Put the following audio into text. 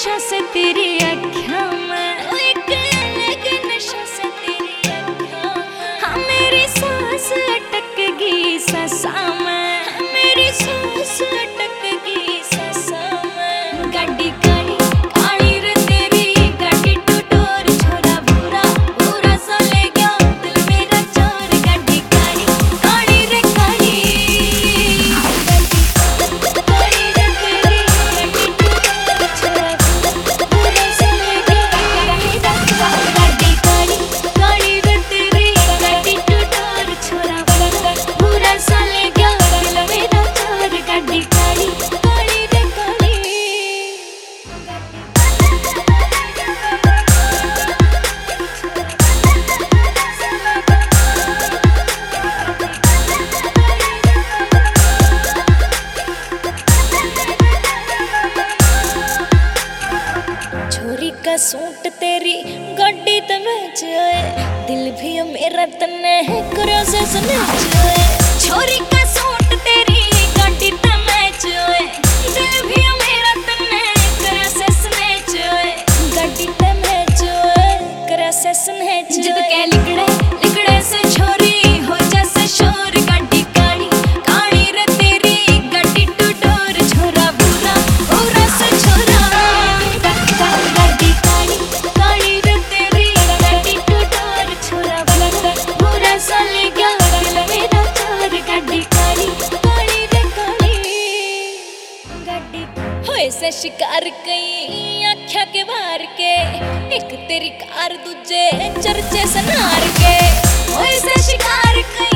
नशा से तेरी अखियां में, एक अलग नशा से तेरी अखियां। हाँ मेरी सांस अटक गई सांसा में, मेरी सांस अटक गई सांसा में। गाड़ी काली काली रे तेरी गाड़ी टू डोर, छोरा बुरा बुरा सा ले गया दिल मेरा चोर। गाड़ी काली काली रे काली, काली रे तेरी गाड़ी टू डोर, छोरा बुरा सा ले गया दिल मेरा चोर। गाड़ी काली काली रे तेरी गाड़ी टू डोर, छोरा बुरा सा ले गया दिल मेरा चोर। गाड़ी काली काली रे काली। छोरी का सूट तेरी गड्डी ते मैच होए, दिल भी मेरा तन्ने है करो से सुने होए। छोरी का सूट तेरी गड्डी ते मैच होए, दिल भी मेरा तन्ने करो से सुने होए। गड्डी ते मैच होए करो से सुने जिद के लिकड़े लिकड़े से छोरी हो जैसे शोर। गाड़ी काली काली रे तेरी गाड़ी टू डोर, छोरा बुरा बुरा से छोरा। गाड़ी काली काली रे तेरी गाड़ी टू डोर, छोरा बुरा सा ले गया दिल मेरा चोर। गाड़ी काली काली रे काली। गाड़ी होए से शिकार कई आख्या के बाहर के, एक तेरी कार दूजे चर्चे सनार के। होए से शिकार कई